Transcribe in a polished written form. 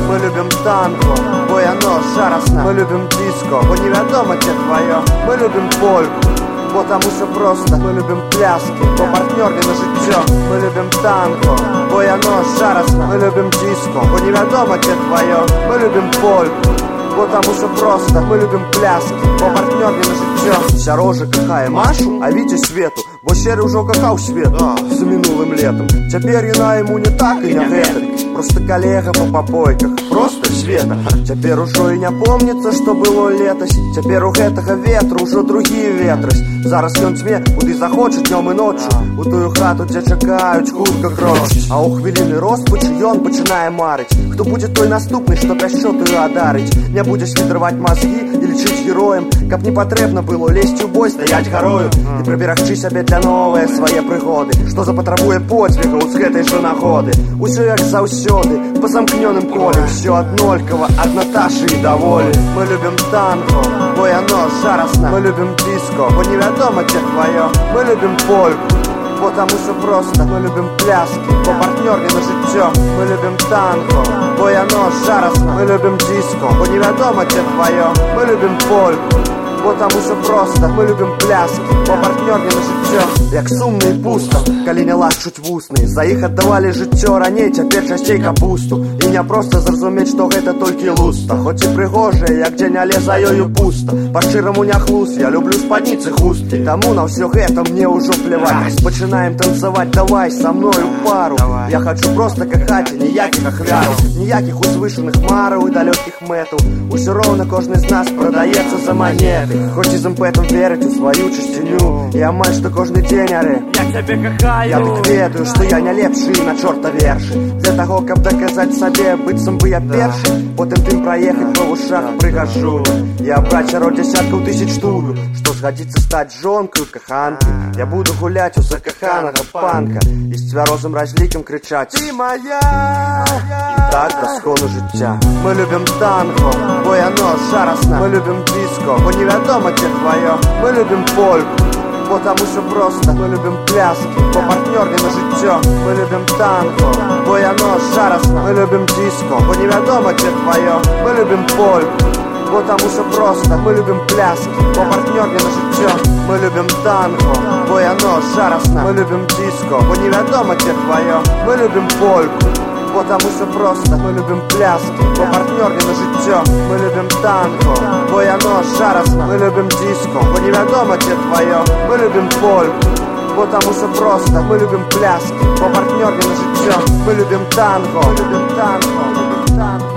Ми любим танго, бо яно жаросне. Ми любим диско, бо невідомо де твоє. Ми любим польку, бо тому що просто. Ми любим пляски, бо партнер не на життя. Ми любим танго, бо яно жаросне. Ми любим диско, бо невідомо де твоє. Ми любим польку, бо тому що просто. Ми любим пляски, бо партнер не на життя. Вся рожа кохає Машу, а Вітю Свету, бо щирий уже кохав світ за минулим летом. Тепер вона йому не так і не гетик, просто коллега по попойках, просто Света. Тепер уже і не помнится, что было летось. Тепер у гэтага ветру уже другие ветрось. Зараз ён тьме, куди захоче днем і ночью, у тую хату, де чекають хутка крочить. А у хвилини розпачу ён починає марить, хто буде той наступний, що пящотою одарить. Не будеш відривати мозги і лічить героєм, каб не потрібно було лезть у бой, стоять горою і приберегчи себе для нової своє пригоди, що запотребує подвигу з гэтай же нагоди. Усё як заўсёды, по замкнёным коле, все однольково, одноташи и доволі. Мы любим танго, бо яно жаросне. Мы любим диско, бо невідомо де твоє. Мы любим польку, бо тому що просто. Мы любим пляски, бо партнер не на життя. Мы любим танго, бо яно жаросне. Мы любим диско, бо невідомо де твоє. Мы любим польку, бо тому що просто. Ми любим пляски, бо партнер не на життя. Як сумно і пусто, калі не лашчуть вусны. За іх аддавалі жыццё раней, цяпер часцей капусту. І не проста зразумець, што гэта толькі луста. Хоць і прыгожая, як дзень, але за ёю пуста. Па-шчыраму не хлус, я люблю спадніцы хусткі. Таму на ўсё гэта мне ўжо пляваць. Пачынаем танцаваць, давай са мною пару. Я хочу просто кахаць, ніякіх ахвяраў, ніякіх узвышаных мараў і далёкіх мэтаў. Усё роўна кожны з нас прадаецца за манеты. Хоць і з імпэтам верыць у сваю чысціню. І амаль што кожны дзень аре я цябе кахаю. Я дык ведаю, што я не лепшы на чорта вершы. Для таго, каб даказаць сабе, быццам бы я першы. Потым тым праехаць па вушах прыгажу. Я браць сярод дзясяткаў тысяч штук, што згадзіцца стаць жонкаю каханкі. Я буду гуляць у закаханага панка і з цвярозым разлікам крычаць: ты моя! І так да скону жыцця. Мы любим танго, бо яно жаросне. Мы любим диско, бо невідомо де твоє. Мы любим польку, бо тому що просто. Ми любим пляски, бо партнер не на життя. Ми любим танго, бо яно жаросне. Ми любим диско, бо невідомо де твоє. Ми любим польку, бо тому що просто. Ми любим пляски, бо партнер не на життя. Ми любим танго, бо яно жаросне. Ми любим диско, бо невідомо де твоє. Ми любим польку, бо тому що просто. Ми любим пляски, бо партнер не на життя. Ми любим танго, бо яно жаросне. Ми любим диско, бо невідомо де твоє. Ми любим польку, бо тому що просто. Ми любим пляски, бо партнер не на життя. Ми любим танго, любим танго, любим танго.